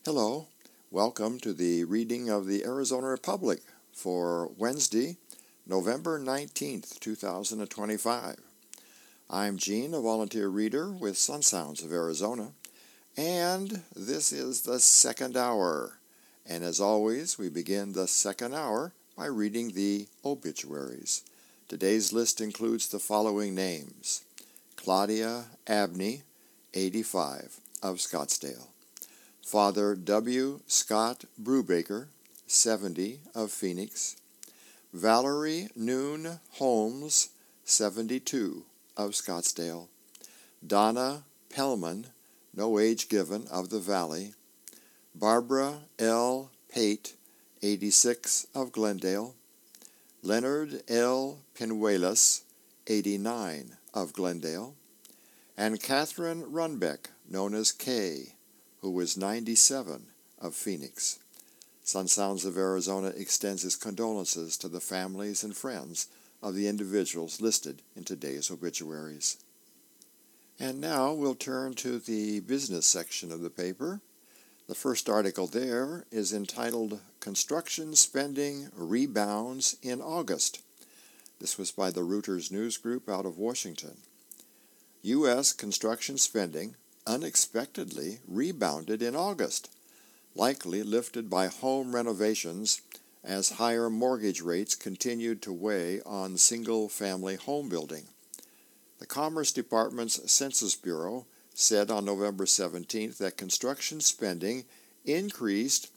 Hello, welcome to the reading of the Arizona Republic for Wednesday, November 19th, 2025. I'm Gene, a volunteer reader with Sun Sounds of Arizona, and this is the second hour. And as always, we begin the second hour by reading the obituaries. Today's list includes the following names: Claudia Abney, 85, of Scottsdale. Father W. Scott Brubaker, 70, of Phoenix. Valerie Noon Holmes, 72, of Scottsdale. Donna Pellman, no age given, of the Valley. Barbara L. Pate, 86, of Glendale. Leonard L. Pinuelos, 89, of Glendale. And Catherine Runbeck, known as Kay, who was 97, of Phoenix. Sun Sounds of Arizona extends its condolences to the families and friends of the individuals listed in today's obituaries. And now we'll turn to the business section of the paper. The first article there is entitled Construction Spending Rebounds in August. This was by the Reuters News Group out of Washington. U.S. construction spending unexpectedly rebounded in August, likely lifted by home renovations as higher mortgage rates continued to weigh on single-family home building. The Commerce Department's Census Bureau said on November 17th that construction spending increased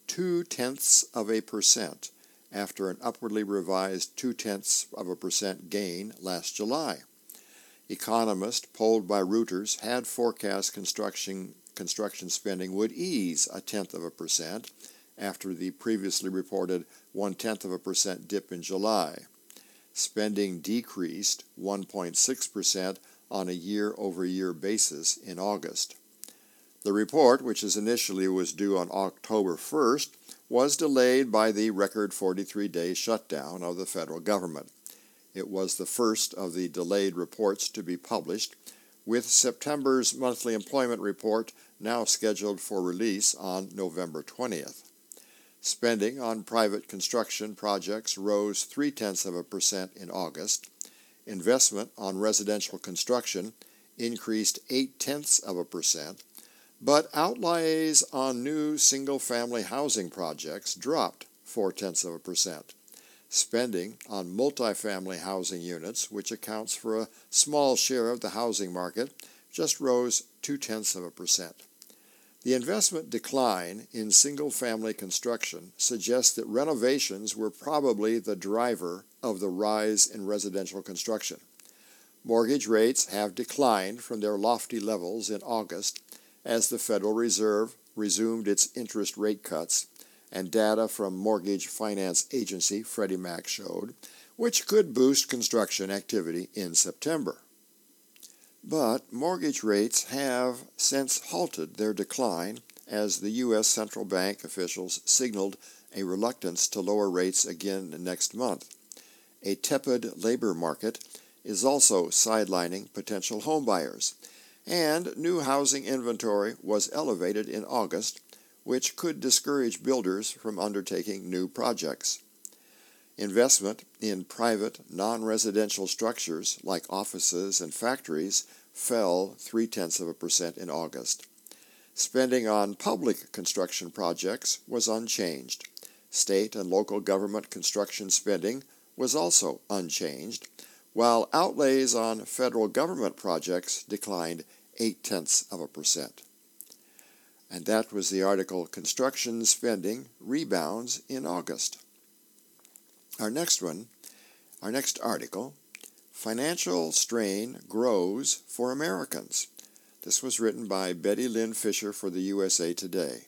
0.2% after an upwardly revised 0.2% gain last July. Economists polled by Reuters had forecast construction spending would ease 0.1% after the previously reported 0.1% dip in July. Spending decreased 1.6% on a year-over-year basis in August. The report, which initially was due on October 1st, was delayed by the record 43-day shutdown of the federal government. It was the first of the delayed reports to be published, with September's monthly employment report now scheduled for release on November 20th. Spending on private construction projects rose 0.3% in August. Investment on residential construction increased 0.8%, but outlays on new single-family housing projects dropped 0.4%. Spending on multifamily housing units, which accounts for a small share of the housing market, just rose 0.2%. The investment decline in single-family construction suggests that renovations were probably the driver of the rise in residential construction. Mortgage rates have declined from their lofty levels in August as the Federal Reserve resumed its interest rate cuts, and data from mortgage finance agency Freddie Mac showed, which could boost construction activity in September. But mortgage rates have since halted their decline as the U.S. central bank officials signaled a reluctance to lower rates again next month. A tepid labor market is also sidelining potential homebuyers, and new housing inventory was elevated in August, which could discourage builders from undertaking new projects. Investment in private, non-residential structures like offices and factories fell 0.3% in August. Spending on public construction projects was unchanged. State and local government construction spending was also unchanged, while outlays on federal government projects declined 0.8%. And that was the article, Construction Spending Rebounds in August. Our next article, Financial Strain Grows for Americans. This was written by Betty Lynn Fisher for the USA Today.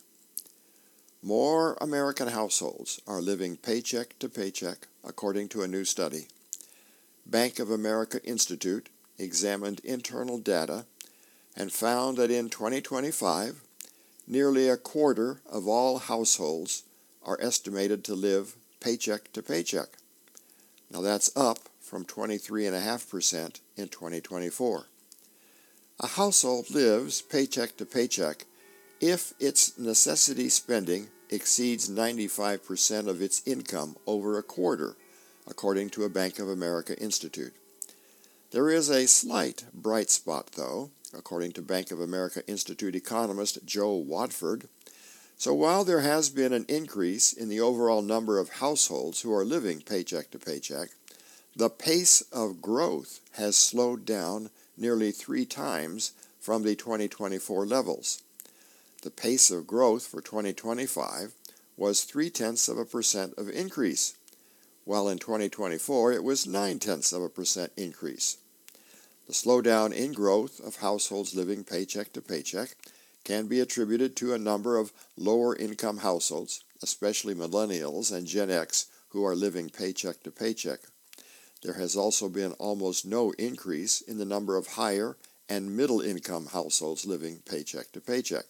More American households are living paycheck to paycheck, according to a new study. Bank of America Institute examined internal data and found that in 2025, nearly a quarter of all households are estimated to live paycheck to paycheck. Now that's up from 23.5% in 2024. A household lives paycheck to paycheck if its necessity spending exceeds 95% of its income over a quarter, according to a Bank of America Institute. There is a slight bright spot, though, according to Bank of America Institute economist Joe Wadford. So while there has been an increase in the overall number of households who are living paycheck to paycheck, the pace of growth has slowed down nearly 3 times from the 2024 levels. The pace of growth for 2025 was 0.3% of increase, while in 2024 it was 0.9% increase. The slowdown in growth of households living paycheck to paycheck can be attributed to a number of lower-income households, especially millennials and Gen X, who are living paycheck to paycheck. There has also been almost no increase in the number of higher and middle-income households living paycheck to paycheck.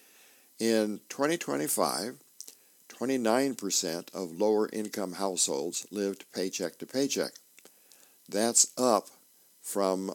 In 2025, 29% of lower-income households lived paycheck to paycheck. That's up from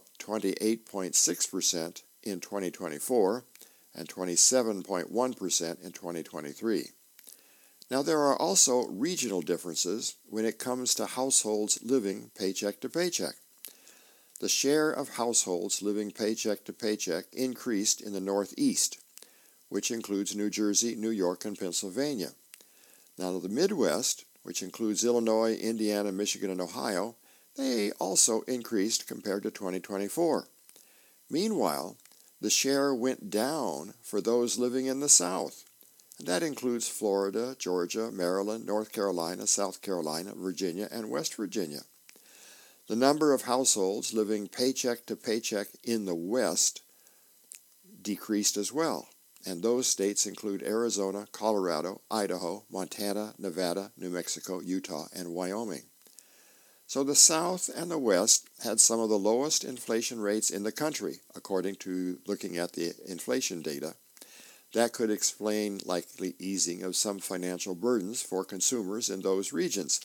28.6% in 2024 and 27.1% in 2023. Now, there are also regional differences when it comes to households living paycheck to paycheck. The share of households living paycheck to paycheck increased in the Northeast, which includes New Jersey, New York, and Pennsylvania. Now, the Midwest, which includes Illinois, Indiana, Michigan, and Ohio, they also increased compared to 2024. Meanwhile, the share went down for those living in the South, and that includes Florida, Georgia, Maryland, North Carolina, South Carolina, Virginia, and West Virginia. The number of households living paycheck to paycheck in the West decreased as well, and those states include Arizona, Colorado, Idaho, Montana, Nevada, New Mexico, Utah, and Wyoming. So the South and the West had some of the lowest inflation rates in the country, according to looking at the inflation data. That could explain likely easing of some financial burdens for consumers in those regions.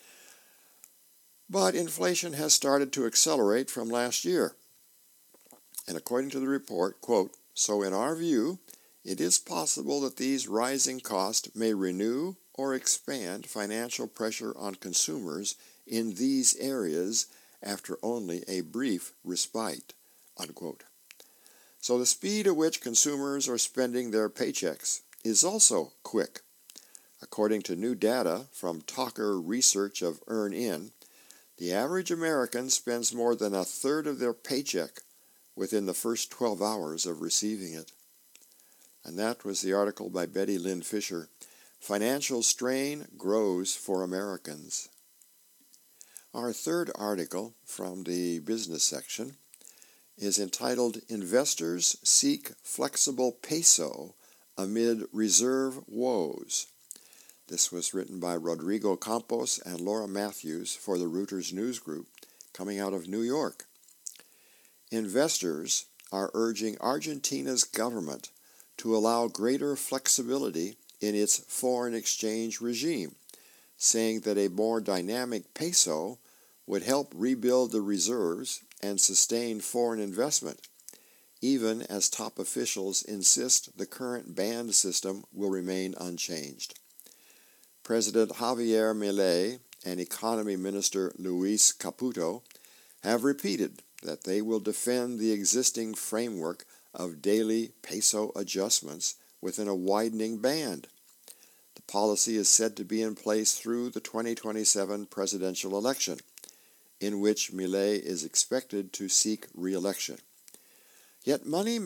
But inflation has started to accelerate from last year. And according to the report, quote, "So in our view, it is possible that these rising costs may renew or expand financial pressure on consumers in these areas after only a brief respite," unquote. So the speed at which consumers are spending their paychecks is also quick. According to new data from Talker Research of EarnIn, the average American spends more than a third of their paycheck within the first 12 hours of receiving it. And that was the article by Betty Lynn Fisher, "Financial Strain Grows for Americans." Our third article from the business section is entitled, "Investors Seek Flexible Peso Amid Reserve Woes." This was written by Rodrigo Campos and Laura Matthews for the Reuters News Group, coming out of New York. Investors are urging Argentina's government to allow greater flexibility in its foreign exchange regime, saying that a more dynamic peso would help rebuild the reserves and sustain foreign investment, even as top officials insist the current band system will remain unchanged. President Javier Milei and Economy Minister Luis Caputo have repeated that they will defend the existing framework of daily peso adjustments within a widening band. The policy is said to be in place through the 2027 presidential election, in which Milei is expected to seek re-election. Yet money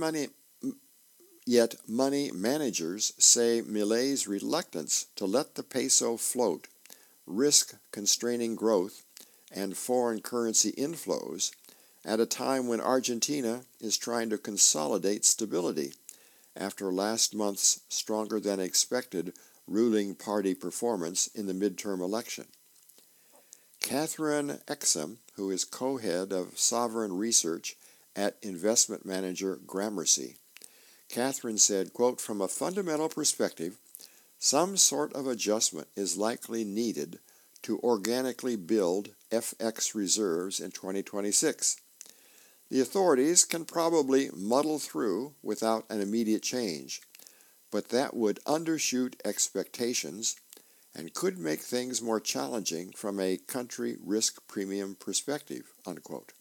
managers say Milei's reluctance to let the peso float risk constraining growth and foreign currency inflows at a time when Argentina is trying to consolidate stability after last month's stronger-than-expected ruling party performance in the midterm election. Catherine Exum, who is co-head of sovereign research at investment manager Gramercy, Catherine said, quote, "From a fundamental perspective, some sort of adjustment is likely needed to organically build FX reserves in 2026. The authorities can probably muddle through without an immediate change, but that would undershoot expectations and could make things more challenging from a country risk premium perspective, unquote.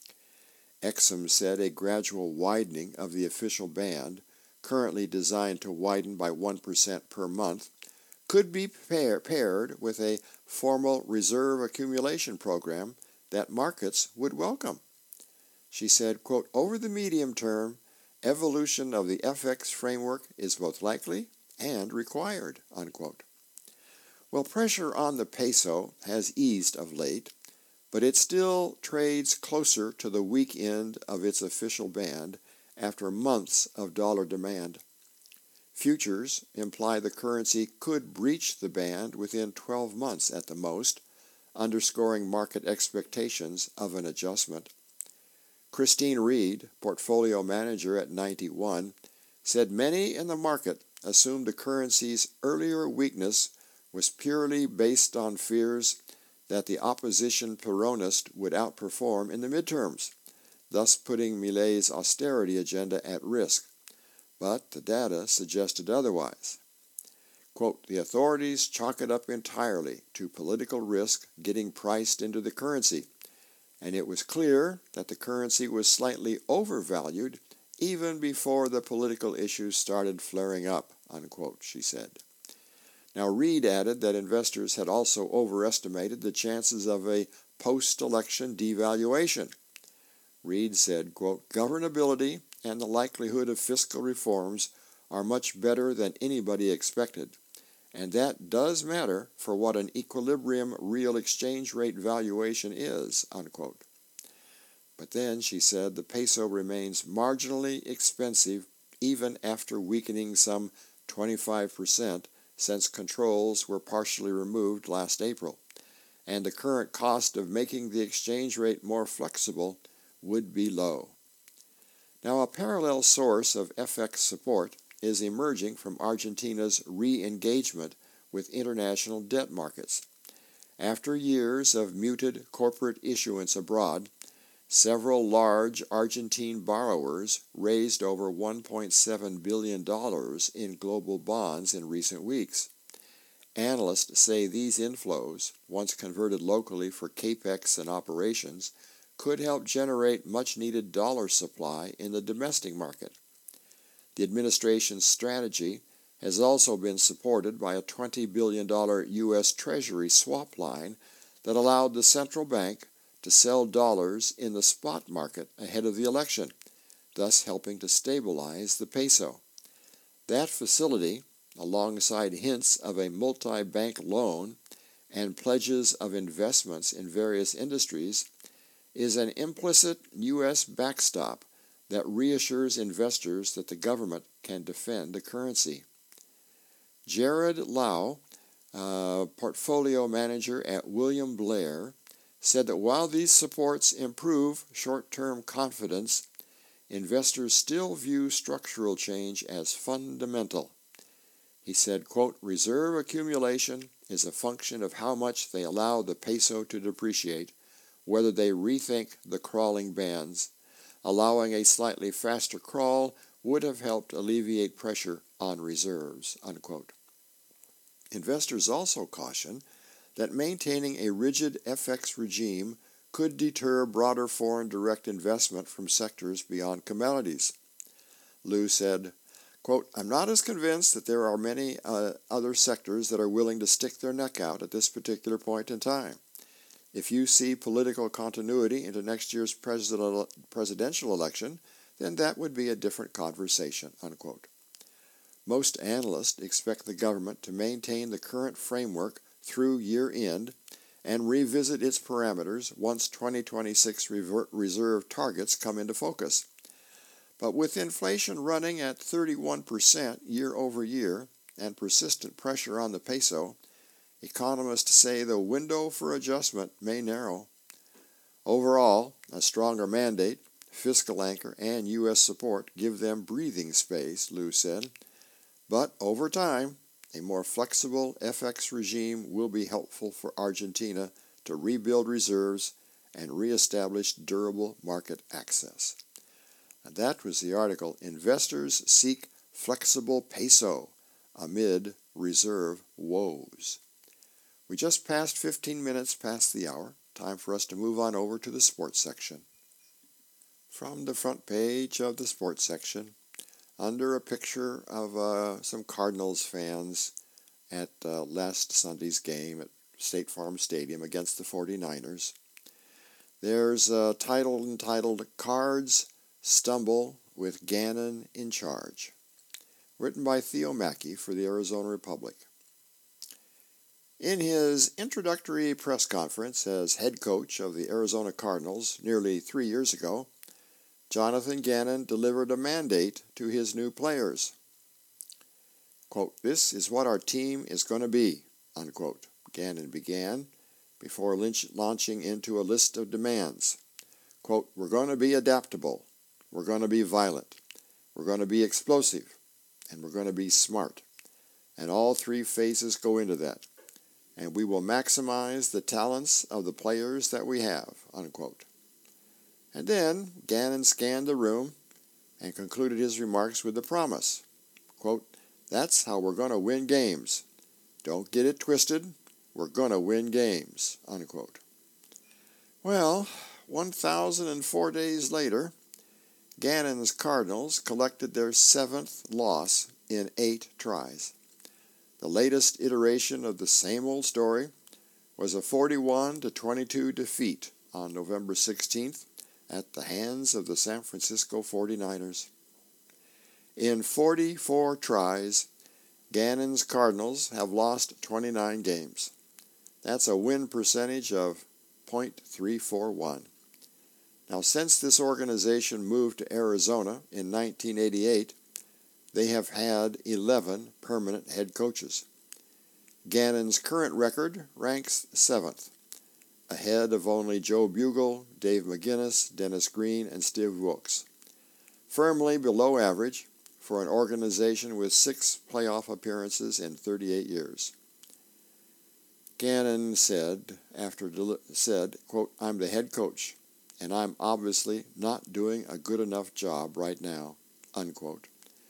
Exum said a gradual widening of the official band, currently designed to widen by 1% per month, could be paired with a formal reserve accumulation program that markets would welcome. She said, quote, over the medium term, evolution of the FX framework is both likely and required, unquote. Well, pressure on the peso has eased of late, but it still trades closer to the weak end of its official band after months of dollar demand. Futures imply the currency could breach the band within 12 months at the most, underscoring market expectations of an adjustment. Christine Reed, portfolio manager at 91, said many in the market assumed the currency's earlier weakness was purely based on fears that the opposition Peronist would outperform in the midterms, thus putting Milei's austerity agenda at risk. But the data suggested otherwise. Quote, the authorities chalk it up entirely to political risk getting priced into the currency, and it was clear that the currency was slightly overvalued even before the political issues started flaring up, unquote, she said. Now, Reed added that investors had also overestimated the chances of a post-election devaluation. Reed said, quote, governability and the likelihood of fiscal reforms are much better than anybody expected, and that does matter for what an equilibrium real exchange rate valuation is, unquote. But then, she said, the peso remains marginally expensive even after weakening some 25% since controls were partially removed last April, and the current cost of making the exchange rate more flexible would be low. Now, a parallel source of FX support is emerging from Argentina's re-engagement with international debt markets. After years of muted corporate issuance abroad, several large Argentine borrowers raised over $1.7 billion in global bonds in recent weeks. Analysts say these inflows, once converted locally for capex and operations, could help generate much-needed dollar supply in the domestic market. The administration's strategy has also been supported by a $20 billion U.S. Treasury swap line that allowed the central bank to sell dollars in the spot market ahead of the election, thus helping to stabilize the peso. That facility, alongside hints of a multi-bank loan and pledges of investments in various industries, is an implicit U.S. backstop that reassures investors that the government can defend the currency. Jared Lau, portfolio manager at William Blair, said that while these supports improve short-term confidence, investors still view structural change as fundamental. He said, quote, reserve accumulation is a function of how much they allow the peso to depreciate, whether they rethink the crawling bands. Allowing a slightly faster crawl would have helped alleviate pressure on reserves, unquote. Investors also caution that maintaining a rigid FX regime could deter broader foreign direct investment from sectors beyond commodities. Liu said, quote, I'm not as convinced that there are many other sectors that are willing to stick their neck out at this particular point in time. If you see political continuity into next year's presidential election, then that would be a different conversation, unquote. Most analysts expect the government to maintain the current framework through year-end and revisit its parameters once 2026 reserve targets come into focus. But with inflation running at 31% year over year and persistent pressure on the peso, economists say the window for adjustment may narrow. Overall, a stronger mandate, fiscal anchor, and U.S. support give them breathing space, Liu said. But over time, a more flexible FX regime will be helpful for Argentina to rebuild reserves and reestablish durable market access. And that was the article, Investors Seek flexible peso amid reserve woes. We just passed 15 minutes past the hour. Time for us to move on over to the sports section. From the front page of the sports section, under a picture of some Cardinals fans at last Sunday's game at State Farm Stadium against the 49ers, there's a title entitled Cards Stumble with Gannon in Charge, written by Theo Mackey for the Arizona Republic. In his introductory press conference as head coach of the Arizona Cardinals nearly 3 years ago, Jonathan Gannon delivered a mandate to his new players. Quote, "This is what our team is going to be," unquote, Gannon began before launching into a list of demands. Quote, "We're going to be adaptable, we're going to be violent, we're going to be explosive, and we're going to be smart. And all three phases go into that. And we will maximize the talents of the players that we have," unquote. And then Gannon scanned the room and concluded his remarks with the promise, quote, "That's how we're going to win games. Don't get it twisted. We're going to win games," unquote. Well, 1,004 days later, Gannon's Cardinals collected their 7th loss in 8 tries. The latest iteration of the same old story was a 41-22 defeat on November 16th at the hands of the San Francisco 49ers. In 44 tries, Gannon's Cardinals have lost 29 games. That's a win percentage of .341. Now, since this organization moved to Arizona in 1988, they have had 11 permanent head coaches. Gannon's current record ranks 7th, ahead of only Joe Bugel, Dave McGinnis, Dennis Green, and Steve Wilkes. Firmly below average for an organization with 6 playoff appearances in 38 years. Gannon said, quote, "I'm the head coach, and I'm obviously not doing a good enough job right now," unquote.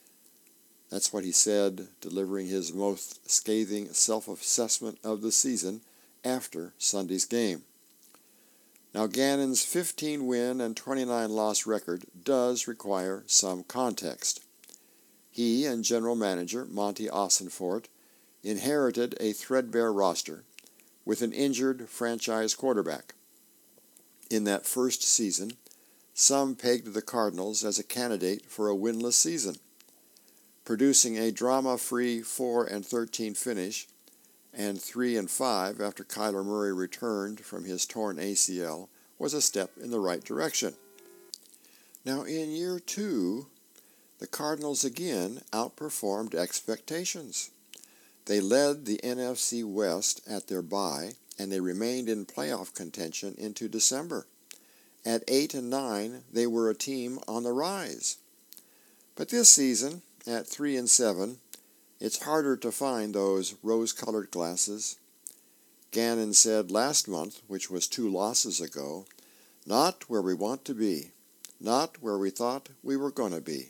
That's what he said, delivering his most scathing self-assessment of the season after Sunday's game. Now, Gannon's 15-win and 29-loss record does require some context. He and general manager Monty Ossenfort inherited a threadbare roster with an injured franchise quarterback. In that first season, some pegged the Cardinals as a candidate for a winless season. Producing a drama-free 4-13 finish and 3-5 after Kyler Murray returned from his torn ACL was a step in the right direction. Now, in year 2, the Cardinals again outperformed expectations. They led the NFC West at their bye, and they remained in playoff contention into December. At 8-9, they were a team on the rise. But this season, at 3-7, it's harder to find those rose-colored glasses. Gannon said last month, which was 2 losses ago, "Not where we want to be, not where we thought we were going to be."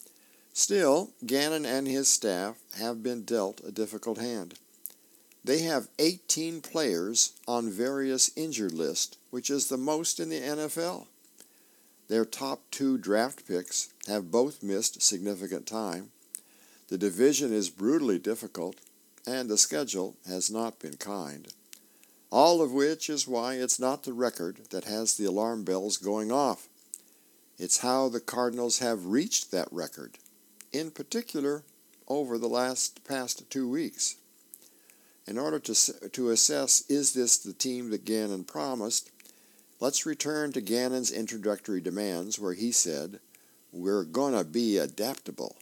Still, Gannon and his staff have been dealt a difficult hand. They have 18 players on various injured lists, which is the most in the NFL. Their top 2 draft picks have both missed significant time. The division is brutally difficult, and the schedule has not been kind. All of which is why it's not the record that has the alarm bells going off. It's how the Cardinals have reached that record, in particular over the past 2 weeks. In order to assess, is this the team that Gannon promised, let's return to Gannon's introductory demands where he said, "We're gonna be adaptable."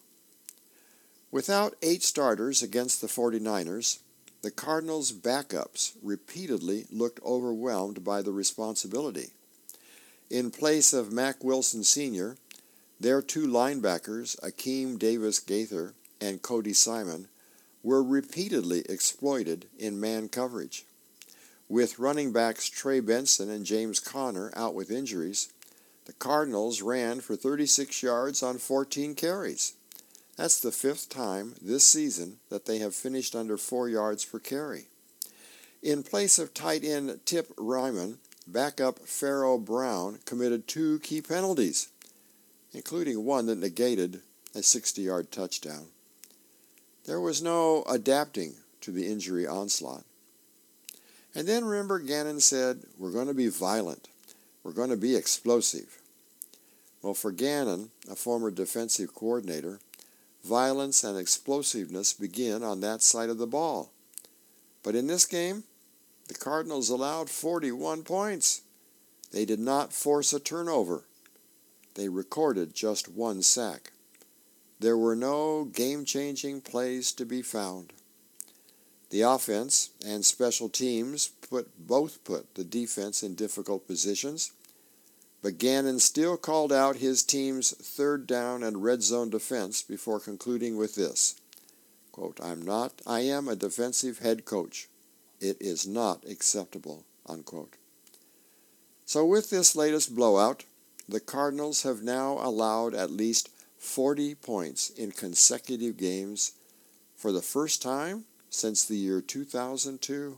Without 8 starters against the 49ers, the Cardinals' backups repeatedly looked overwhelmed by the responsibility. In place of Mack Wilson Sr., their 2 linebackers, Akeem Davis-Gaither and Cody Simon, were repeatedly exploited in man coverage. With running backs Trey Benson and James Conner out with injuries, the Cardinals ran for 36 yards on 14 carries. That's the 5th time this season that they have finished under 4 yards per carry. In place of tight end Tip Ryman, backup Pharaoh Brown committed 2 key penalties, including one that negated a 60-yard touchdown. There was no adapting to the injury onslaught. And then remember, Gannon said, we're going to be violent. We're going to be explosive. Well, for Gannon, a former defensive coordinator, violence and explosiveness begin on that side of the ball. But in this game, the Cardinals allowed 41 points. They did not force a turnover. They recorded just 1 sack. There were no game-changing plays to be found. The offense and special teams both put the defense in difficult positions, but Gannon still called out his team's 3rd down and red zone defense before concluding with this, quote, I am a defensive head coach. It is not acceptable, unquote. So with this latest blowout, the Cardinals have now allowed at least 40 points in consecutive games for the first time since the year 2002.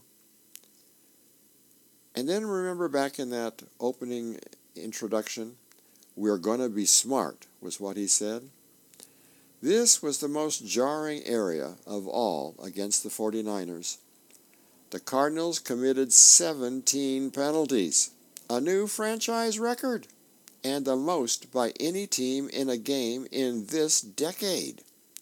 And then remember back in that opening introduction, we're going to be smart, was what he said. This was the most jarring area of all against the 49ers. The Cardinals committed 17 penalties, a new franchise record, and the most by any team in a game in this decade.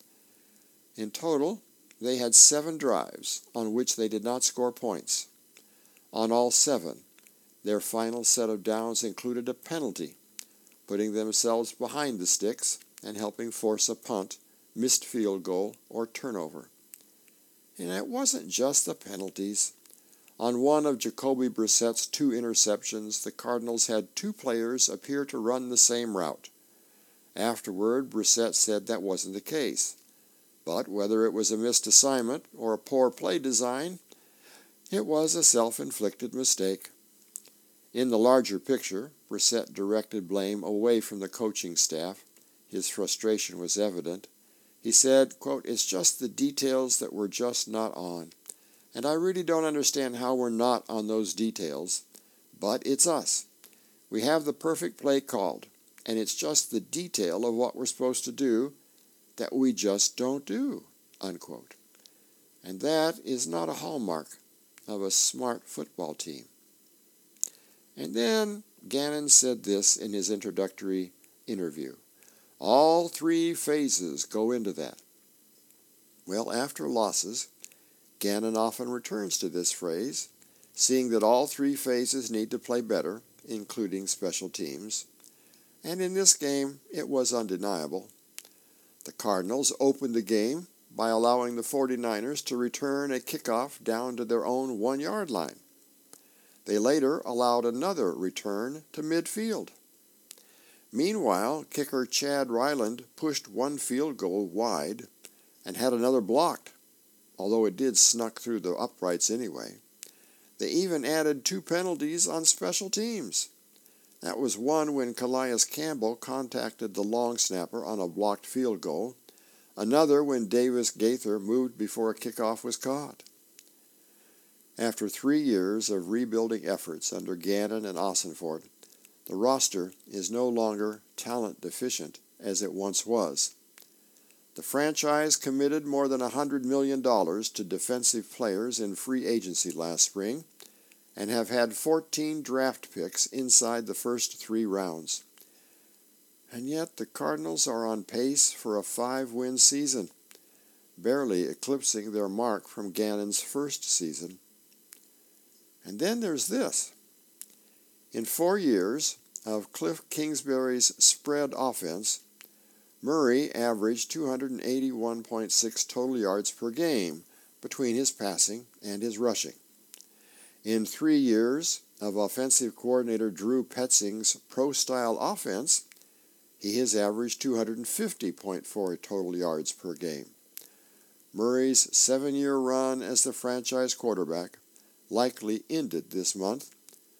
In total, they had 7 drives on which they did not score points. On all 7, their final set of downs included a penalty, putting themselves behind the sticks and helping force a punt, missed field goal, or turnover. And it wasn't just the penalties. On one of Jacoby Brissett's 2 interceptions, the Cardinals had 2 players appear to run the same route. Afterward, Brissett said that wasn't the case. But whether it was a missed assignment or a poor play design, it was a self-inflicted mistake. In the larger picture, Brissett directed blame away from the coaching staff. His frustration was evident. He said, quote, it's just the details that we're just not on. And I really don't understand how we're not on those details, but it's us. We have the perfect play called, and it's just the detail of what we're supposed to do that we just don't do, unquote. And that is not a hallmark of a smart football team. And then Gannon said this in his introductory interview. All 3 phases go into that. Well, after losses, Gannon often returns to this phrase, seeing that all 3 phases need to play better, including special teams. And in this game, it was undeniable. The Cardinals opened the game by allowing the 49ers to return a kickoff down to their own 1-yard line. They later allowed another return to midfield. Meanwhile, kicker Chad Ryland pushed 1 field goal wide and had another blocked, although it did snuck through the uprights anyway. They even added 2 penalties on special teams. That was one when Calais Campbell contacted the long snapper on a blocked field goal, another when Davis Gaither moved before a kickoff was caught. After 3 years of rebuilding efforts under Gannon and Ossenfort, the roster is no longer talent deficient as it once was. The franchise committed more than $100 million to defensive players in free agency last spring and have had 14 draft picks inside the first 3 rounds. And yet the Cardinals are on pace for a 5-win season, barely eclipsing their mark from Gannon's first season. And then there's this. In 4 years of Cliff Kingsbury's spread offense, Murray averaged 281.6 total yards per game between his passing and his rushing. In 3 years of offensive coordinator Drew Petzing's pro-style offense, he has averaged 250.4 total yards per game. Murray's 7-year run as the franchise quarterback likely ended this month,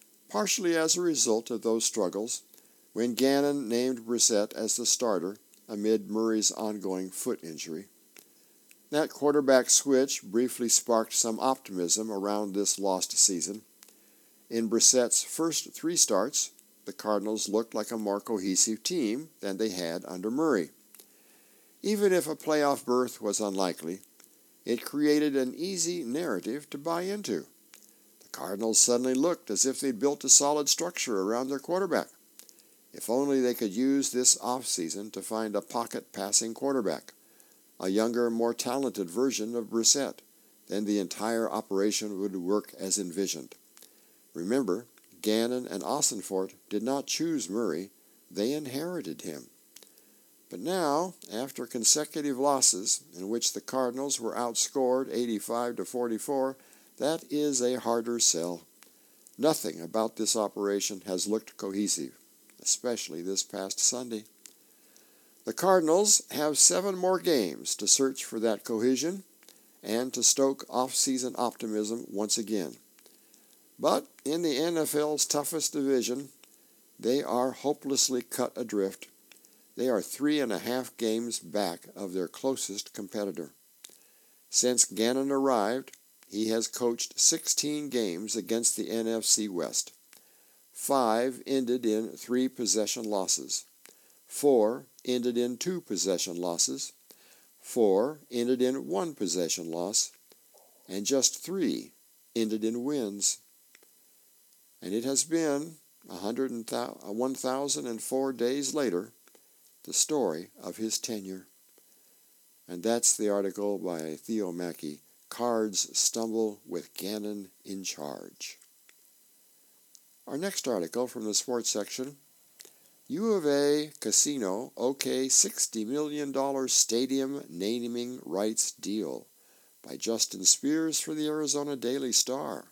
partially as a result of those struggles when Gannon named Brissett as the starter amid Murray's ongoing foot injury. That quarterback switch briefly sparked some optimism around this lost season. In Brissett's first 3 starts, the Cardinals looked like a more cohesive team than they had under Murray. Even if a playoff berth was unlikely, it created an easy narrative to buy into. The Cardinals suddenly looked as if they'd built a solid structure around their quarterback. If only they could use this offseason to find a pocket-passing quarterback, a younger, more talented version of Brissett, then the entire operation would work as envisioned. Remember, Gannon and Ossenfort did not choose Murray, they inherited him. But now, after consecutive losses in which the Cardinals were outscored 85-44, that is a harder sell. Nothing about this operation has looked cohesive, especially this past Sunday. The Cardinals have 7 more games to search for that cohesion and to stoke off-season optimism once again. But in the NFL's toughest division, they are hopelessly cut adrift. They are 3.5 games back of their closest competitor. Since Gannon arrived, he has coached 16 games against the NFC West. 5 ended in 3-possession losses. 4 ended in 2-possession losses. 4 ended in 1-possession loss. And just 3 ended in wins. And it has been 1,004 days later, the story of his tenure. And that's the article by Theo Mackey, Cards Stumble with Gannon in Charge. Our next article from the sports section, U of A Casino OK $60 million stadium naming rights deal, by Justin Spears for the Arizona Daily Star.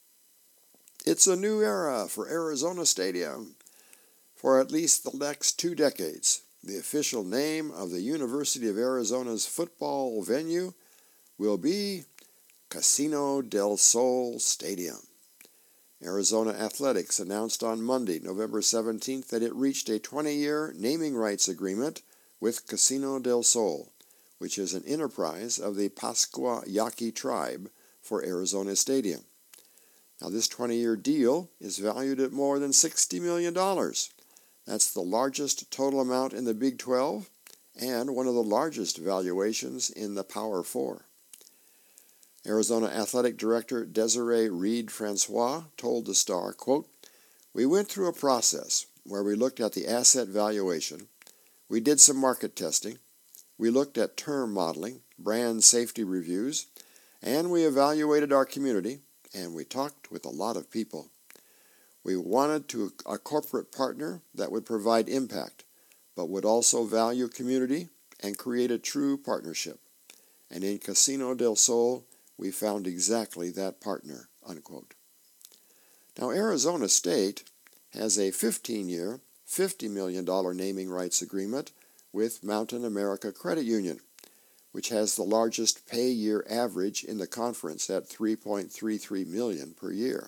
It's a new era for Arizona Stadium. For at least the next 2 decades, the official name of the University of Arizona's football venue will be Casino del Sol Stadium. Arizona Athletics announced on Monday, November 17th, that it reached a 20-year naming rights agreement with Casino del Sol, which is an enterprise of the Pascua Yaqui tribe for Arizona Stadium. Now, this 20-year deal is valued at more than $60 million. That's the largest total amount in the Big 12 and one of the largest valuations in the Power 4. Arizona Athletic Director Desiree Reed-Francois told the Star, quote, "We went through a process where we looked at the asset valuation, we did some market testing, we looked at term modeling, brand safety reviews, and we evaluated our community, and we talked with a lot of people. We wanted a corporate partner that would provide impact, but would also value community and create a true partnership. And in Casino del Sol, we found exactly that partner," unquote. Now, Arizona State has a 15-year, $50 million naming rights agreement with Mountain America Credit Union, which has the largest pay-year average in the conference at $3.33 million per year.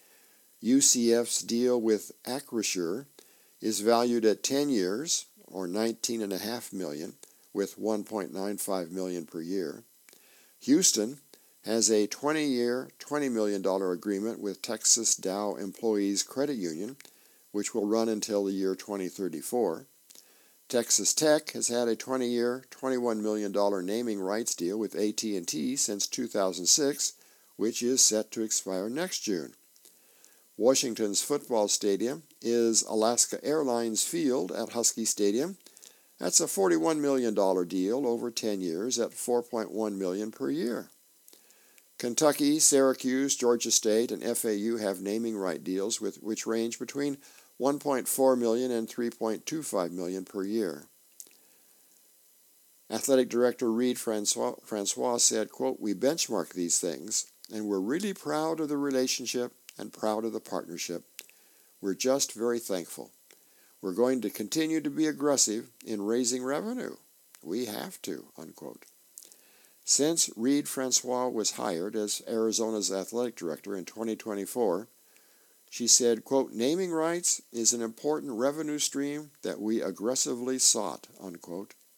UCF's deal with Acrisure is valued at 10 years, or $19.5 million, with $1.95 million per year. Houston has a 20-year, $20 million agreement with Texas Dow Employees Credit Union, which will run until the year 2034. Texas Tech has had a 20-year, $21 million naming rights deal with AT&T since 2006, which is set to expire next June. Washington's football stadium is Alaska Airlines Field at Husky Stadium. That's a $41 million deal over 10 years at $4.1 million per year. Kentucky, Syracuse, Georgia State, and FAU have naming right deals which range between $1.4 million and $3.25 million per year. Athletic Director Reed-Francois said, quote, "We benchmark these things, and we're really proud of the relationship and proud of the partnership. We're just very thankful. We're going to continue to be aggressive in raising revenue. We have to," unquote. Since Reed-Francois was hired as Arizona's athletic director in 2024, she said, quote, "Naming rights is an important revenue stream that we aggressively sought," unquote.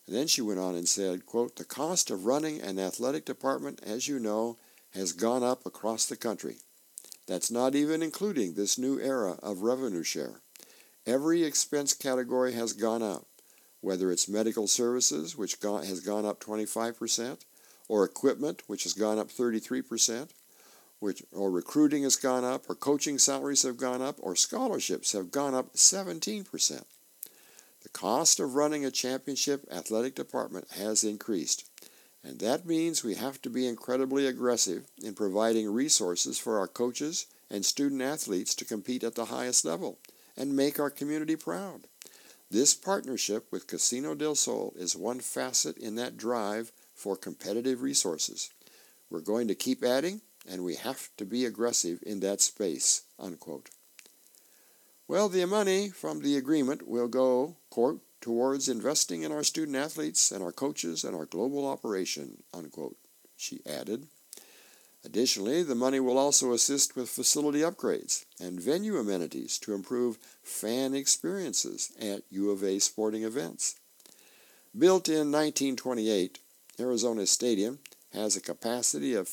And then she went on and said, quote, "The cost of running an athletic department, as you know, has gone up across the country. That's not even including this new era of revenue share. Every expense category has gone up, whether it's medical services, which has gone up 25%, or equipment, which has gone up 33%, or recruiting has gone up, or coaching salaries have gone up, or scholarships have gone up 17%. The cost of running a championship athletic department has increased, and that means we have to be incredibly aggressive in providing resources for our coaches and student athletes to compete at the highest level and make our community proud. This partnership with Casino del Sol is one facet in that drive for competitive resources. We're going to keep adding, and we have to be aggressive in that space," unquote. Well, the money from the agreement will go, quote, "towards investing in our student athletes and our coaches and our global operation," unquote, she added. Additionally, the money will also assist with facility upgrades and venue amenities to improve fan experiences at U of A sporting events. Built in 1928, Arizona Stadium has a capacity of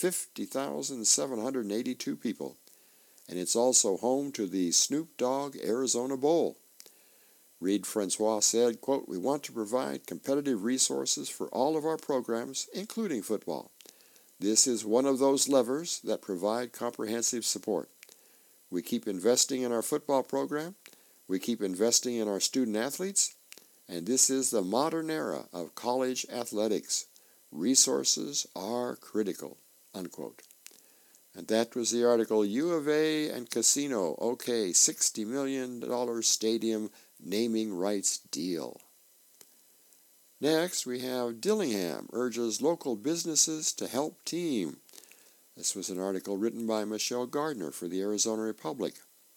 50,782 people, and it's also home to the Snoop Dogg Arizona Bowl. Reed Francois said, quote, "We want to provide competitive resources for all of our programs, including football. This is one of those levers that provide comprehensive support. We keep investing in our football program, we keep investing in our student athletes, and this is the modern era of college athletics. Resources are critical," unquote. And that was the article, U of A and Casino, okay, $60 million stadium naming rights deal. Next, we have Dillingham urges local businesses to help team. This was an article written by Michelle Gardner for the Arizona Republic.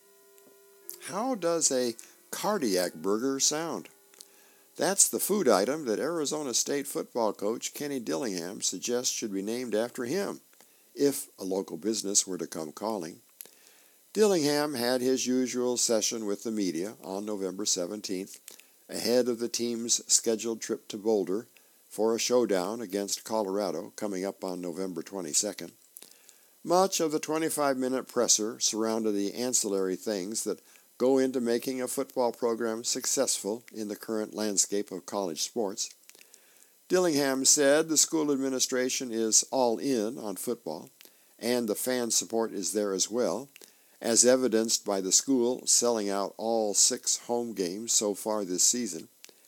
How does a cardiac burger sound? That's the food item that Arizona State football coach Kenny Dillingham suggests should be named after him, if a local business were to come calling. Dillingham had his usual session with the media on November 17th, ahead of the team's scheduled trip to Boulder for a showdown against Colorado coming up on November 22nd. Much of the 25-minute presser surrounded the ancillary things that go into making a football program successful in the current landscape of college sports. Dillingham said the school administration is all in on football, and the fan support is there as well, as evidenced by the school selling out all 6 home games so far this season.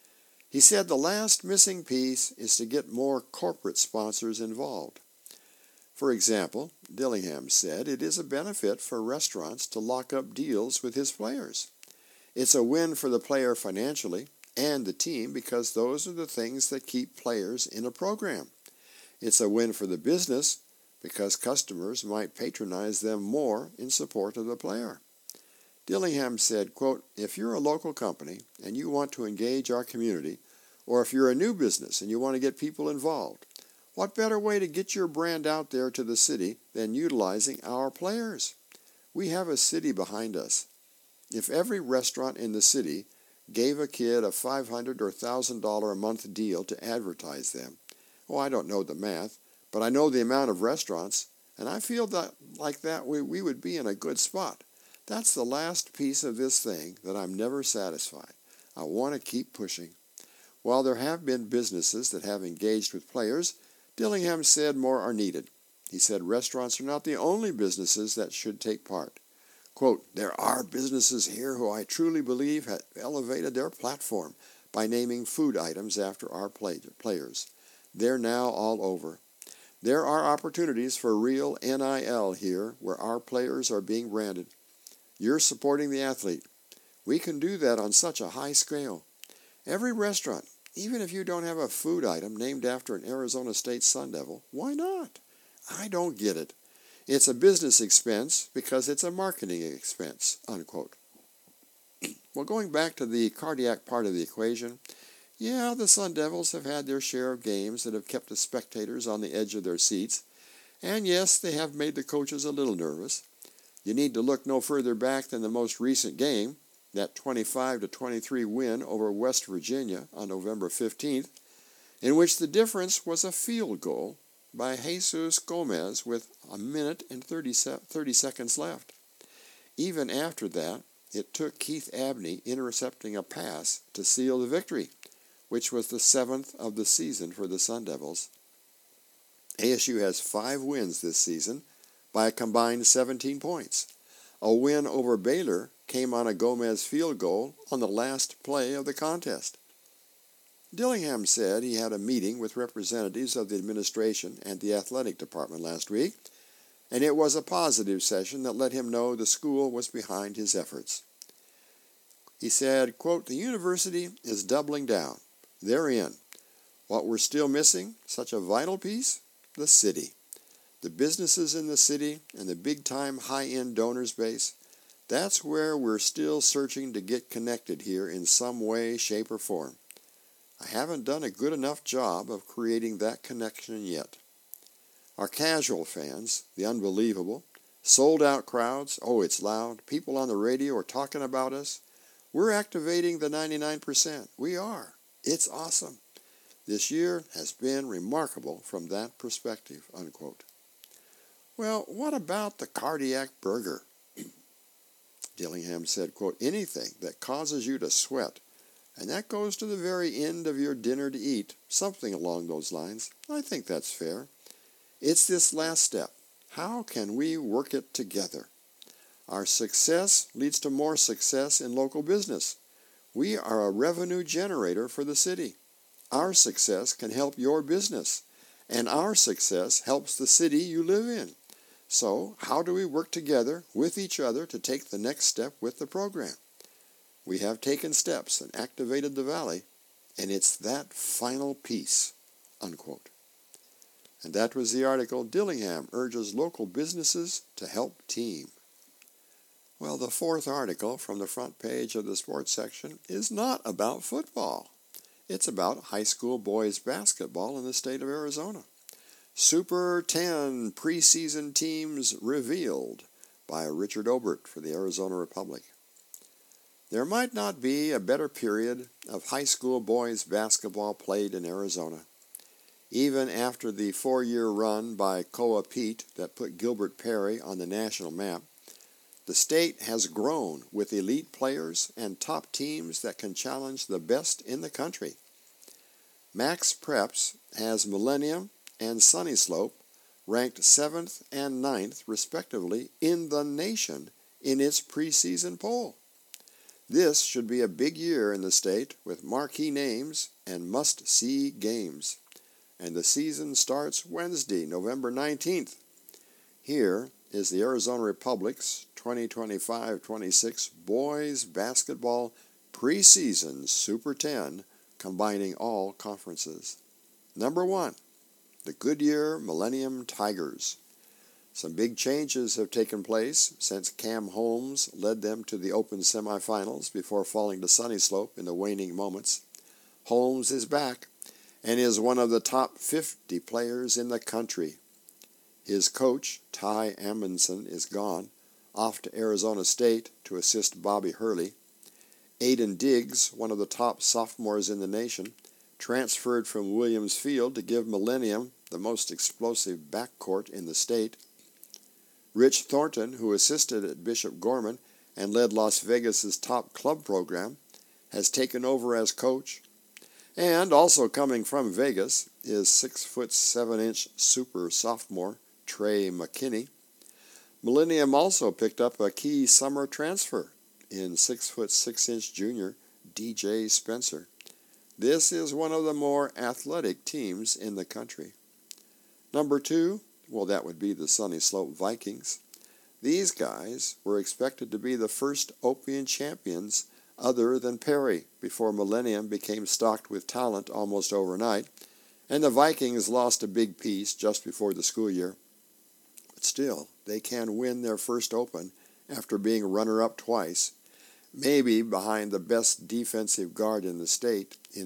He said the last missing piece is to get more corporate sponsors involved. For example, Dillingham said it is a benefit for restaurants to lock up deals with his players. It's a win for the player financially and the team because those are the things that keep players in a program. It's a win for the business because customers might patronize them more in support of the player. Dillingham said, quote, "If you're a local company and you want to engage our community, or if you're a new business and you want to get people involved, what better way to get your brand out there to the city than utilizing our players? We have a city behind us. If every restaurant in the city gave a kid a $500 or $1,000 a month deal to advertise them, I don't know the math, but I know the amount of restaurants, and I feel that like that we would be in a good spot. That's the last piece of this thing that I'm never satisfied. I want to keep pushing." While there have been businesses that have engaged with players, Dillingham said more are needed. He said restaurants are not the only businesses that should take part. Quote, "There are businesses here who I truly believe have elevated their platform by naming food items after our players. They're now all over. There are opportunities for real NIL here where our players are being branded. You're supporting the athlete. We can do that on such a high scale. Every restaurant, even if you don't have a food item named after an Arizona State Sun Devil, why not? I don't get it. It's a business expense because it's a marketing expense," unquote. Well, going back to the cardiac part of the equation, yeah, the Sun Devils have had their share of games that have kept the spectators on the edge of their seats. And yes, they have made the coaches a little nervous. You need to look no further back than the most recent game, that 25-23 win over West Virginia on November 15th. in which the difference was a field goal by Jesus Gomez with 1 minute and 30 seconds left. Even after that, it took Keith Abney intercepting a pass to seal the victory, which was the 7th of the season for the Sun Devils. ASU has 5 wins this season by a combined 17 points. A win over Baylor came on a Gomez field goal on the last play of the contest. Dillingham said he had a meeting with representatives of the administration and the athletic department last week, and it was a positive session that let him know the school was behind his efforts. He said, quote, "The university is doubling down. They're in. What we're still missing, such a vital piece, the city. The businesses in the city and the big-time high-end donors base, that's where we're still searching to get connected here in some way, shape, or form. I haven't done a good enough job of creating that connection yet. Our casual fans, the unbelievable, sold-out crowds, oh, it's loud, people on the radio are talking about us. We're activating the 99%. We are. It's awesome. This year has been remarkable from that perspective," unquote. Well, what about the cardiac burger? Dillingham said, quote, "Anything that causes you to sweat, and that goes to the very end of your dinner to eat, something along those lines. I think that's fair. It's this last step. How can we work it together? Our success leads to more success in local business. We are a revenue generator for the city. Our success can help your business, and our success helps the city you live in. So how do we work together with each other to take the next step with the program? We have taken steps and activated the Valley, and it's that final piece," unquote. And that was the article, "Dillingham Urges Local Businesses to Help Team." Well, the 4th article from the front page of the sports section is not about football. It's about high school boys basketball in the state of Arizona. Super 10 preseason teams revealed by Richard Obert for the Arizona Republic. There might not be a better period of high school boys basketball played in Arizona. Even after the 4-year run by Koa Pete that put Gilbert Perry on the national map, the state has grown with elite players and top teams that can challenge the best in the country. Max Preps has Millennium and Sunny Slope ranked 7th and 9th, respectively, in the nation in its preseason poll. This should be a big year in the state with marquee names and must-see games. And the season starts Wednesday, November 19th. Here is the Arizona Republic's 2025-26 Boys Basketball Preseason Super 10, combining all conferences. Number 1, the Goodyear Millennium Tigers. Some big changes have taken place since Cam Holmes led them to the Open semifinals before falling to Sunny Slope in the waning moments. Holmes is back and is one of the top 50 players in the country. His coach, Ty Amundsen, is gone, off to Arizona State to assist Bobby Hurley. Aiden Diggs, one of the top sophomores in the nation, transferred from Williams Field to give Millennium the most explosive backcourt in the state. Rich Thornton, who assisted at Bishop Gorman and led Las Vegas's top club program, has taken over as coach. And also coming from Vegas is 6'7" super sophomore Trey McKinney. Millennium also picked up a key summer transfer in 6'6" junior DJ Spencer. This is one of the more athletic teams in the country. Number 2, well, that would be the Sunny Slope Vikings. These guys were expected to be the first Opian champions other than Perry before Millennium became stocked with talent almost overnight, and the Vikings lost a big piece just before the school year. But still, they can win their first Open after being runner-up twice, maybe behind the best defensive guard in the state in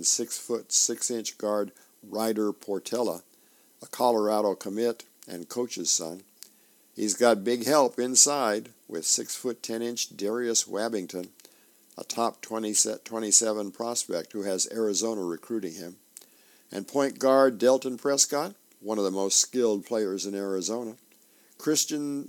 6'6" guard Ryder Portela, a Colorado commit and coach's son. He's got big help inside with 6'10" Darius Wabbington, a top 27 prospect who has Arizona recruiting him. And point guard Delton Prescott, one of the most skilled players in Arizona. Christian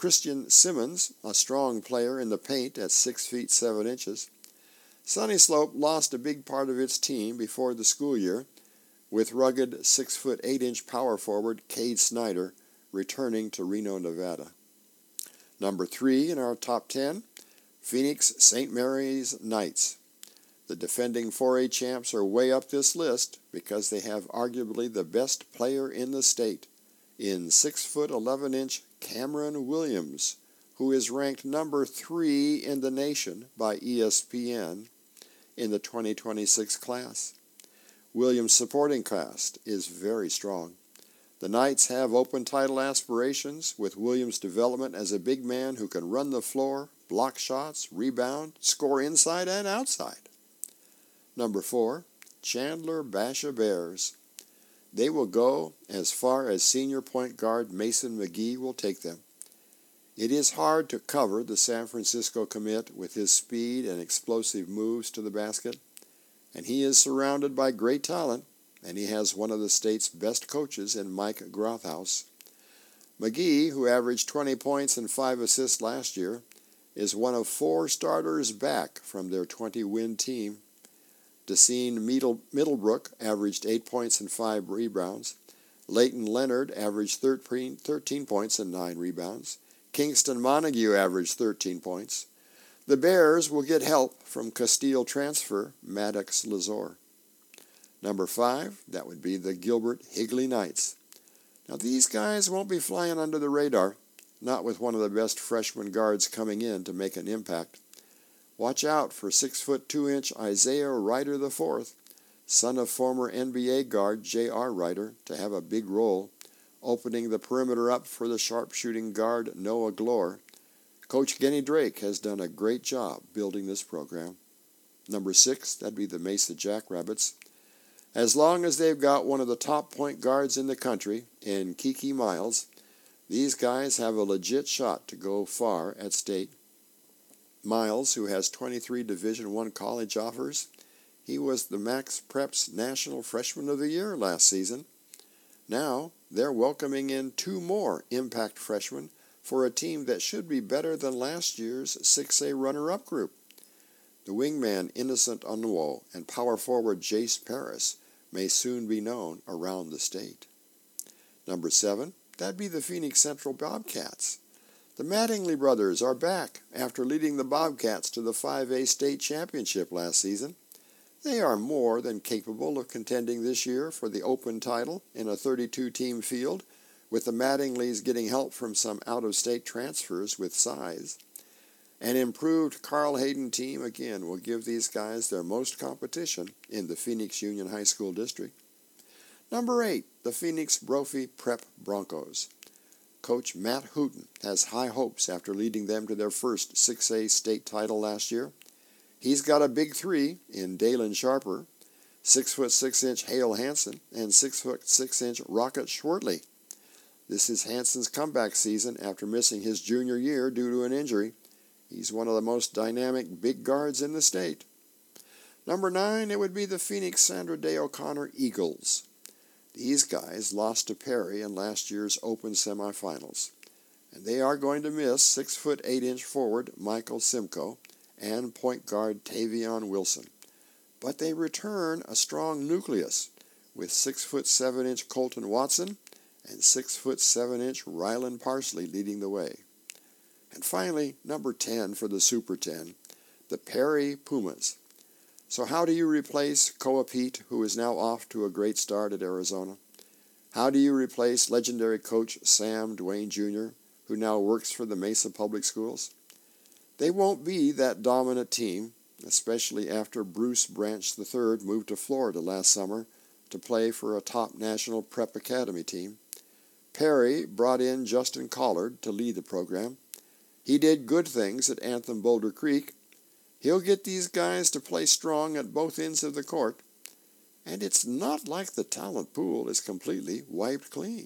Simmons, a strong player in the paint at 6 feet 7 inches. Sunny Slope lost a big part of its team before the school year, with rugged 6 foot 8 inch power forward Cade Snyder returning to Reno, Nevada. Number 3 in our top 10, Phoenix St. Mary's Knights. The defending 4A champs are way up this list because they have arguably the best player in the state in 6 foot 11 inch Cameron Williams, who is ranked number 3 in the nation by ESPN in the 2026 class. Williams' supporting cast is very strong. The Knights have open title aspirations with Williams' development as a big man who can run the floor, block shots, rebound, score inside and outside. Number 4, Chandler Basha Bears. They will go as far as senior point guard Mason McGee will take them. It is hard to cover the San Francisco commit with his speed and explosive moves to the basket, and he is surrounded by great talent, and he has one of the state's best coaches in Mike Grothaus. McGee, who averaged 20 points and 5 assists last year, is one of 4 starters back from their 20-win team. Decene Middlebrook averaged 8 points and 5 rebounds. Leighton Leonard averaged 13 points and 9 rebounds. Kingston Montague averaged 13 points. The Bears will get help from Castile transfer Maddox Lazor. Number 5, that would be the Gilbert Higley Knights. Now these guys won't be flying under the radar, not with one of the best freshman guards coming in to make an impact. Watch out for 6 foot 2 inch Isaiah Ryder IV, son of former NBA guard J.R. Ryder, to have a big role, opening the perimeter up for the sharpshooting guard Noah Glore. Coach Kenny Drake has done a great job building this program. Number 6, that'd be the Mesa Jackrabbits. As long as they've got one of the top point guards in the country in Kiki Miles, these guys have a legit shot to go far at state. Miles, who has 23 Division I college offers, he was the Max Preps National Freshman of the Year last season. Now, they're welcoming in 2 more impact freshmen for a team that should be better than last year's 6A runner-up group. The wingman Innocent Onwo and power forward Jace Paris may soon be known around the state. Number 7, that'd be the Phoenix Central Bobcats. The Mattingly brothers are back after leading the Bobcats to the 5A state championship last season. They are more than capable of contending this year for the open title in a 32-team field, with the Mattingleys getting help from some out-of-state transfers with size. An improved Carl Hayden team, again, will give these guys their most competition in the Phoenix Union High School District. Number 8, the Phoenix Brophy Prep Broncos. Coach Matt Hooten has high hopes after leading them to their first 6A state title last year. He's got a big 3 in Dalen Sharper, 6 foot 6 inch Hale Hansen, and 6 foot 6 inch Rocket Schwartley. This is Hansen's comeback season after missing his junior year due to an injury. He's one of the most dynamic big guards in the state. Number 9, it would be the Phoenix Sandra Day O'Connor Eagles. These guys lost to Perry in last year's Open semifinals, and they are going to miss 6 foot 8 inch forward Michael Simcoe and point guard Tavion Wilson. But they return a strong nucleus with 6 foot 7 inch Colton Watson and 6 foot 7 inch Rylan Parsley leading the way. And finally, number 10 for the Super 10, the Perry Pumas. So how do you replace Koa Pete, who is now off to a great start at Arizona? How do you replace legendary coach Sam Dwayne Jr., who now works for the Mesa Public Schools? They won't be that dominant team, especially after Bruce Branch III moved to Florida last summer to play for a top national prep academy team. Perry brought in Justin Collard to lead the program. He did good things at Anthem Boulder Creek. He'll get these guys to play strong at both ends of the court, and it's not like the talent pool is completely wiped clean.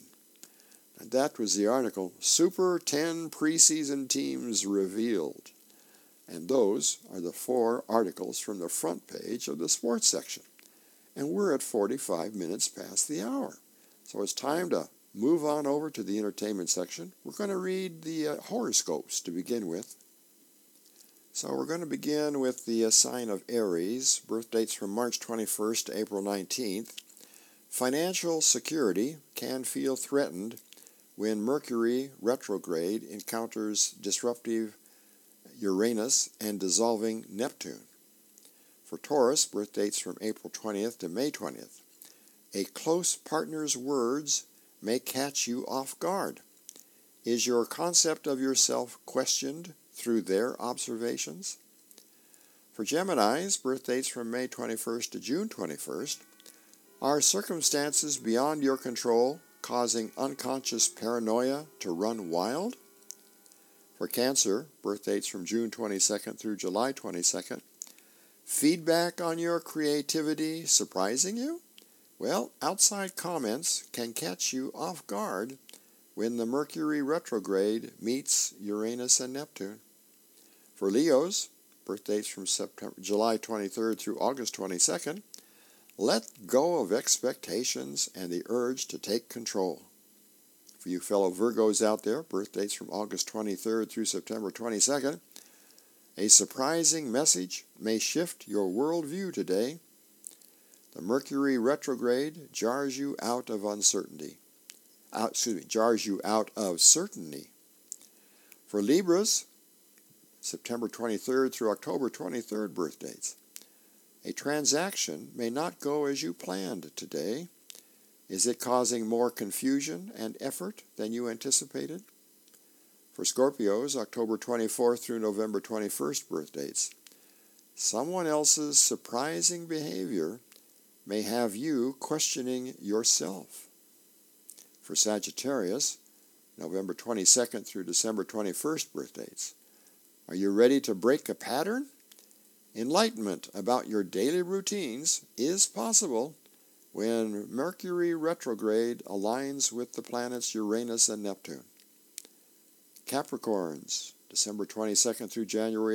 And that was the article, Super 10 Preseason Teams Revealed. And those are the 4 articles from the front page of the sports section. and we're at 45 minutes past the hour. So it's time to move on over to the entertainment section. We're going to read the horoscopes to begin with. So we're going to begin with the sign of Aries, birth dates from March 21st to April 19th. Financial security can feel threatened when Mercury retrograde encounters disruptive Uranus and dissolving Neptune. For Taurus, birth dates from April 20th to May 20th. A close partner's words may catch you off guard. Is your concept of yourself questioned through their observations? For Geminis, birth dates from May 21st to June 21st. Are circumstances beyond your control causing unconscious paranoia to run wild? For Cancer, birth dates from June 22nd through July 22nd. Feedback on your creativity surprising you? Well, outside comments can catch you off guard when the Mercury retrograde meets Uranus and Neptune. For Leos, birth dates from July 23rd through August 22nd, let go of expectations and the urge to take control. For you fellow Virgos out there, birth dates from August 23rd through September 22nd, a surprising message may shift your worldview today. The Mercury retrograde jars you out of certainty. For Libras, September 23rd through October 23rd birth dates. A transaction may not go as you planned today. Is it causing more confusion and effort than you anticipated? For Scorpios, October 24th through November 21st birth dates. Someone else's surprising behavior may have you questioning yourself. For Sagittarius, November 22nd through December 21st birth dates. Are you ready to break a pattern? Enlightenment about your daily routines is possible when Mercury retrograde aligns with the planets Uranus and Neptune. Capricorns, December 22nd through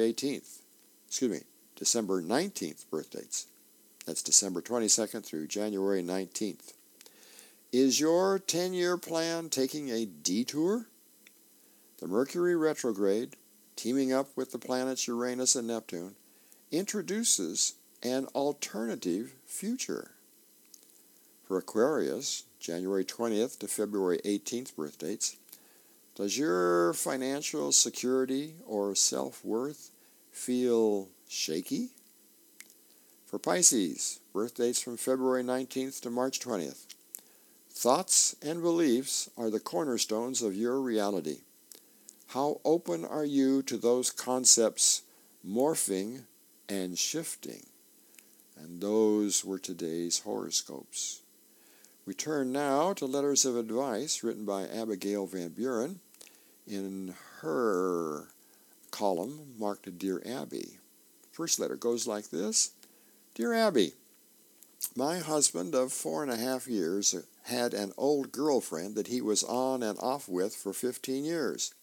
December 19th birth dates. That's December 22nd through January 19th. Is your 10-year plan taking a detour? The Mercury retrograde, teaming up with the planets Uranus and Neptune, introduces an alternative future. For Aquarius, January 20th to February 18th birth dates, does your financial security or self-worth feel shaky? For Pisces, birth dates from February 19th to March 20th, thoughts and beliefs are the cornerstones of your reality. How open are you to those concepts morphing and shifting? And those were today's horoscopes. We turn now to letters of advice written by Abigail Van Buren in her column marked Dear Abby. First letter goes like this. Dear Abby, my husband of 4.5 years had an old girlfriend that he was on and off with for 15 years.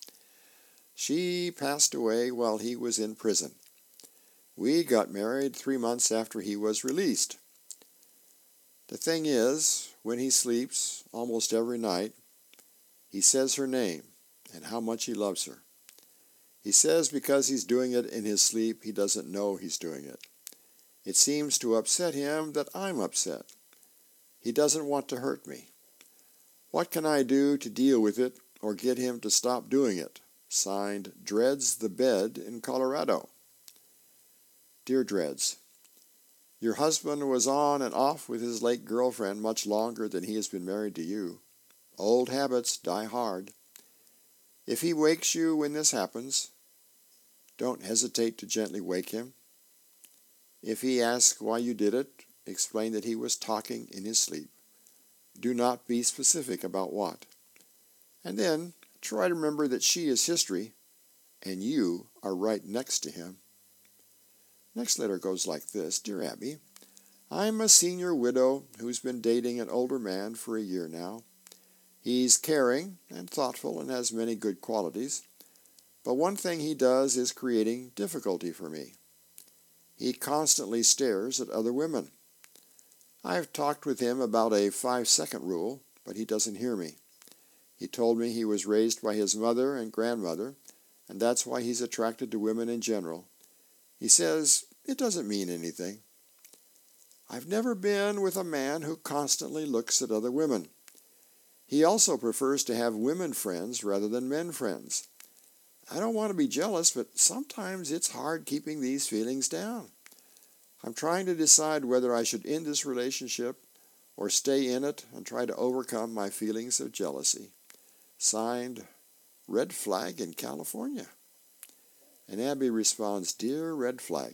She passed away while he was in prison. We got married 3 months after he was released. The thing is, when he sleeps, almost every night, he says her name and how much he loves her. He says because he's doing it in his sleep, he doesn't know he's doing it. It seems to upset him that I'm upset. He doesn't want to hurt me. What can I do to deal with it or get him to stop doing it? Signed, Dreads the Bed in Colorado. Dear Dreads, your husband was on and off with his late girlfriend much longer than he has been married to you. Old habits die hard. If he wakes you when this happens, don't hesitate to gently wake him. If he asks why you did it, explain that he was talking in his sleep. Do not be specific about what. And then try to remember that she is history and you are right next to him. Next letter goes like this. Dear Abby, I'm a senior widow who's been dating an older man for a year now. He's caring and thoughtful and has many good qualities, but one thing he does is creating difficulty for me. He constantly stares at other women. I've talked with him about a 5-second rule, but he doesn't hear me. He told me he was raised by his mother and grandmother, and that's why he's attracted to women in general. He says it doesn't mean anything. I've never been with a man who constantly looks at other women. He also prefers to have women friends rather than men friends. I don't want to be jealous, but sometimes it's hard keeping these feelings down. I'm trying to decide whether I should end this relationship or stay in it and try to overcome my feelings of jealousy. Signed, Red Flag in California. And Abby responds, Dear Red Flag,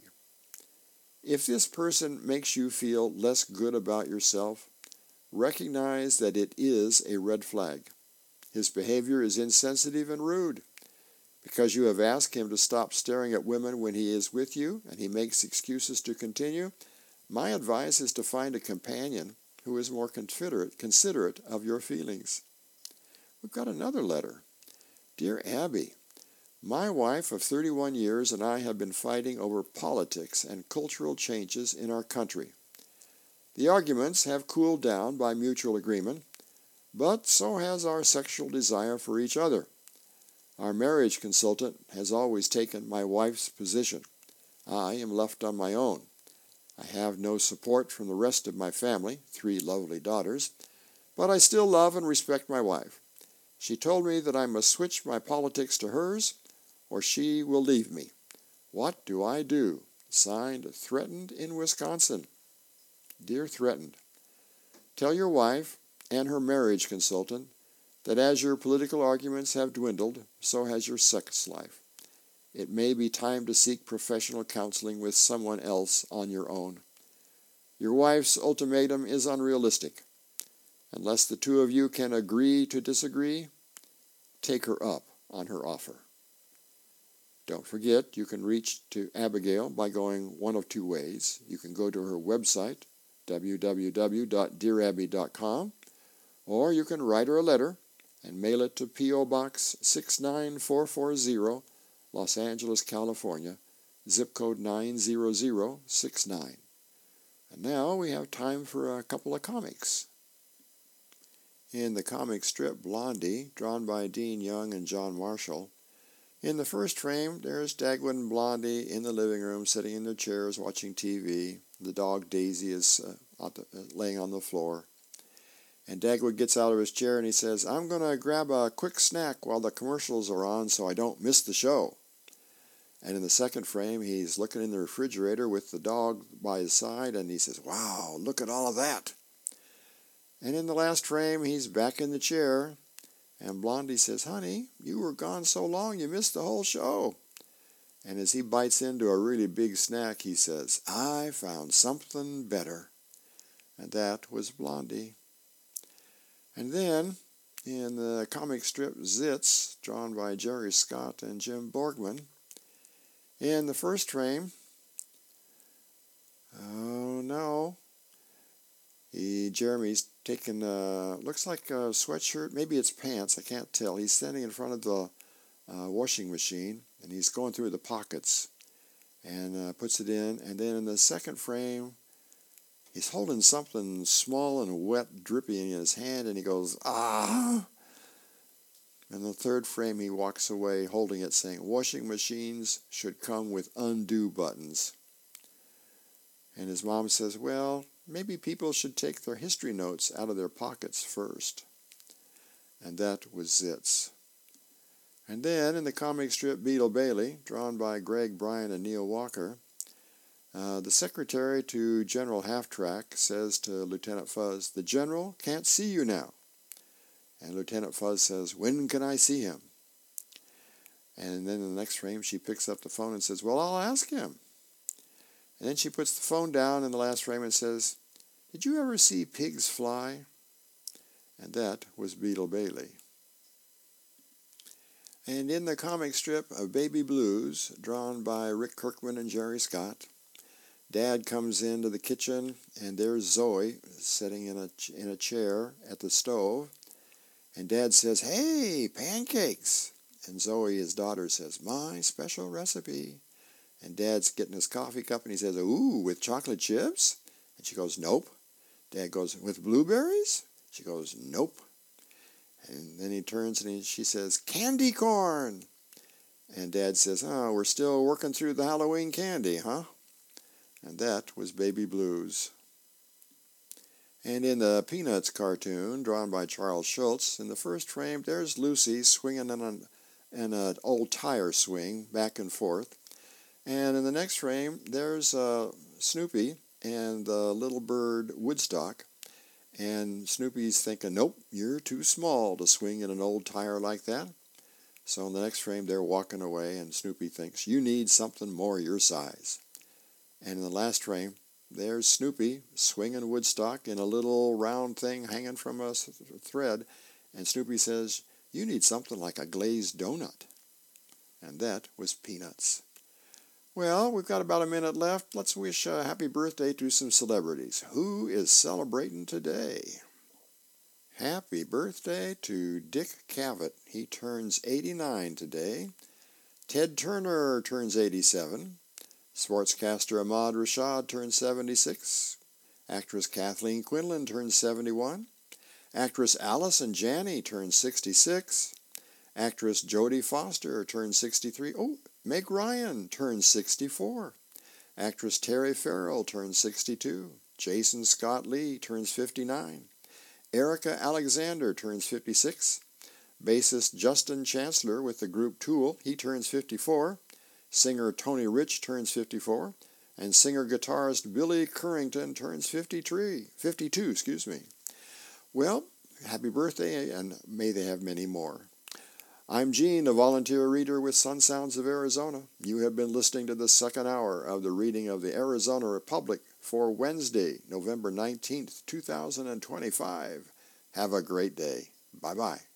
if this person makes you feel less good about yourself, recognize that it is a red flag. His behavior is insensitive and rude. Because you have asked him to stop staring at women when he is with you and he makes excuses to continue, my advice is to find a companion who is more considerate of your feelings. We've got another letter. Dear Abby, my wife of 31 years and I have been fighting over politics and cultural changes in our country. The arguments have cooled down by mutual agreement, but so has our sexual desire for each other. Our marriage consultant has always taken my wife's position. I am left on my own. I have no support from the rest of my family, 3 lovely daughters, but I still love and respect my wife. She told me that I must switch my politics to hers, or she will leave me. What do I do? Signed, Threatened in Wisconsin. Dear Threatened, tell your wife and her marriage consultant that as your political arguments have dwindled, so has your sex life. It may be time to seek professional counseling with someone else on your own. Your wife's ultimatum is unrealistic. Unless the two of you can agree to disagree, take her up on her offer. Don't forget, you can reach to Abigail by going one of 2 ways. You can go to her website, www.dearabby.com, or you can write her a letter and mail it to P.O. Box 69440, Los Angeles, California, zip code 90069. And now we have time for a couple of comics. In the comic strip Blondie, drawn by Dean Young and John Marshall, in the first frame, there's Dagwood and Blondie in the living room, sitting in their chairs watching TV. The dog Daisy is laying on the floor. And Dagwood gets out of his chair and he says, I'm going to grab a quick snack while the commercials are on so I don't miss the show. And in the second frame, he's looking in the refrigerator with the dog by his side and he says, wow, look at all of that. And in the last frame, he's back in the chair. And Blondie says, honey, you were gone so long you missed the whole show. And as he bites into a really big snack, he says, I found something better. And that was Blondie. And then, in the comic strip Zits, drawn by Jerry Scott and Jim Borgman, in the first frame, oh no, Jeremy's taking, looks like a sweatshirt, maybe it's pants, I can't tell. He's standing in front of the washing machine, and he's going through the pockets and puts it in. And then in the second frame, he's holding something small and wet, drippy in his hand, and he goes, ah! In the third frame, he walks away holding it, saying, washing machines should come with undo buttons. And his mom says, well, maybe people should take their history notes out of their pockets first. And that was Zits. And then in the comic strip Beetle Bailey, drawn by Greg Bryan and Neil Walker, the secretary to General Half-Track says to Lieutenant Fuzz, the general can't see you now. And Lieutenant Fuzz says, when can I see him? And then in the next frame, she picks up the phone and says, well, I'll ask him. And then she puts the phone down in the last frame and says, did you ever see pigs fly? And that was Beetle Bailey. And in the comic strip of Baby Blues, drawn by Rick Kirkman and Jerry Scott, Dad comes into the kitchen, and there's Zoe sitting in a chair at the stove. And Dad says, hey, pancakes. And Zoe, his daughter, says, my special recipe. And Dad's getting his coffee cup, and he says, ooh, with chocolate chips? And she goes, nope. Dad goes, with blueberries? She goes, nope. And then he turns and she says, candy corn. And Dad says, oh, we're still working through the Halloween candy, huh? And that was Baby Blues. And in the Peanuts cartoon, drawn by Charles Schulz, in the first frame, there's Lucy swinging in an old tire swing back and forth. And in the next frame, there's Snoopy and the little bird Woodstock. And Snoopy's thinking, nope, you're too small to swing in an old tire like that. So in the next frame, they're walking away, and Snoopy thinks, you need something more your size. And in the last frame, there's Snoopy swinging Woodstock in a little round thing hanging from a thread. And Snoopy says, you need something like a glazed donut. And that was Peanuts. Well, we've got about a minute left. Let's wish a happy birthday to some celebrities. Who is celebrating today? Happy birthday to Dick Cavett. He turns 89 today. Ted Turner turns 87. Sportscaster Ahmad Rashad turns 76. Actress Kathleen Quinlan turns 71. Actress Allison Janney turns 66. Actress Jodie Foster turns 63. Oh, Meg Ryan turns 64. Actress Terry Farrell turns 62. Jason Scott Lee turns 59. Erica Alexander turns 56. Bassist Justin Chancellor with the group Tool, he turns 54. Singer Tony Rich turns 54. And singer-guitarist Billy Currington turns 52. Well, happy birthday, and may they have many more. I'm Gene, a volunteer reader with Sun Sounds of Arizona. You have been listening to the second hour of the reading of the Arizona Republic for Wednesday, November 19th, 2025. Have a great day. Bye-bye.